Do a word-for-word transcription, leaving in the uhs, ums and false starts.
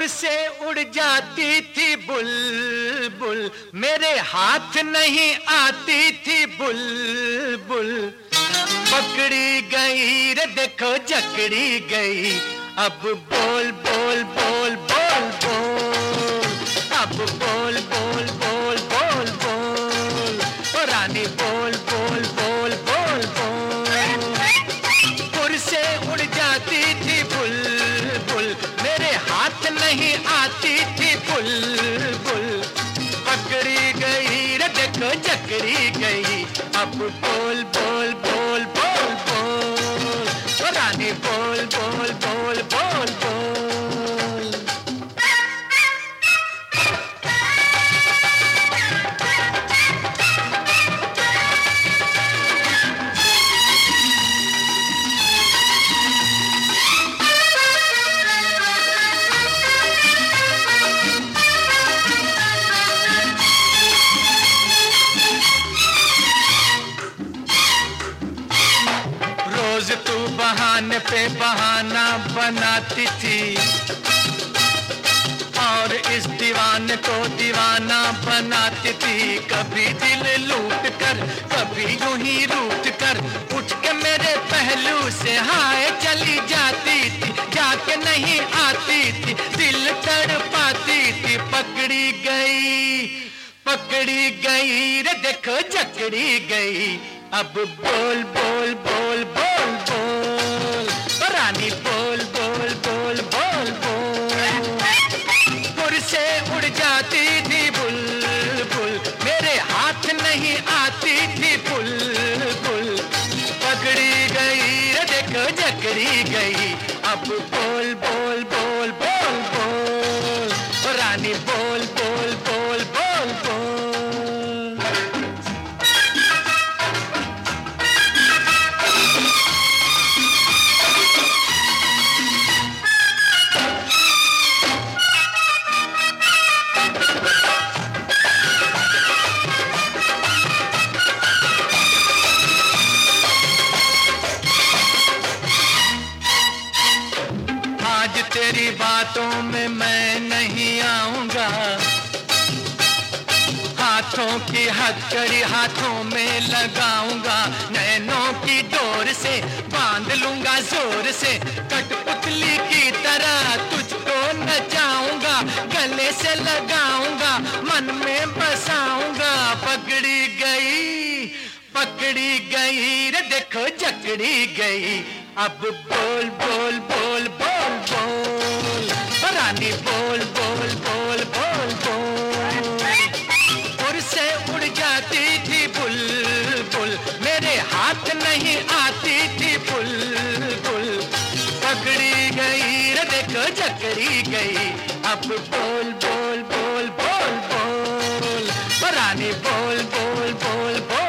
पुर से उड़ जाती थी बुलबुल, मेरे हाथ नहीं आती थी बुलबुल। पकड़ी गई रे देखो जकड़ी गई, अब बोल बोल बोल बोल बोल, अब बोल बोल बोल बोल बोल, ओ रानी बोल बोल बोल बोल बोल। पुर से उड़ जाती थी बुलबुल, मेरे हाथ नहीं आती थी बुलबुल। पकड़ी गई रे देखो जकड़ी गई, अब बोल बोल बोल बोल बोल, ओ रानी बोल बोल बोल बोल बोल। रोज तू बहाने पे बहाना बनाती थी, और इस दीवाने को दीवाना बनाती थी। कभी दिल लूट कर, कभी यूं ही रूठ कर, उठ के मेरे पहलू से हाय चली जाती थी। जाके नहीं आती थी, दिल तड़पाती थी। पकड़ी गई, पकड़ी गई रे देखो जकड़ी गई, अब बोल बोल बोल बोल बोल, रानी बोल बोल बोल बोल बोल। पुर से उड़ जाती थी बुलबुल, मेरे हाथ नहीं आती थी बुलबुल। पकड़ी गई रे देखो जकड़ी गई, अब बोल बोल बोल बोल बोल, रानी बोल बोल बोल बोल बोल। आज तेरी बातों में मैं नहीं आऊंगा, हाथों की हथकड़ी हाथों में लगाऊंगा। नैनों की डोर से बांध लूंगा जोर से, कठपुतली की तरह तुझको नचाऊंगा। गले से लगाऊंगा, मन में बसाऊंगा। पकड़ी गई, पकड़ी गई रे देखो जकड़ी गई, अब बोल बोल बोल बोल बोल, रानी बोल बोल बोल बोल बोल। पुर से उड़ जाती थी बुलबुल, मेरे हाथ नहीं आती थी बुलबुल। पकड़ी गई रे देखो जकड़ी गई, अब बोल बोल बोल बोल बोल, रानी बोल बोल बोल बोल।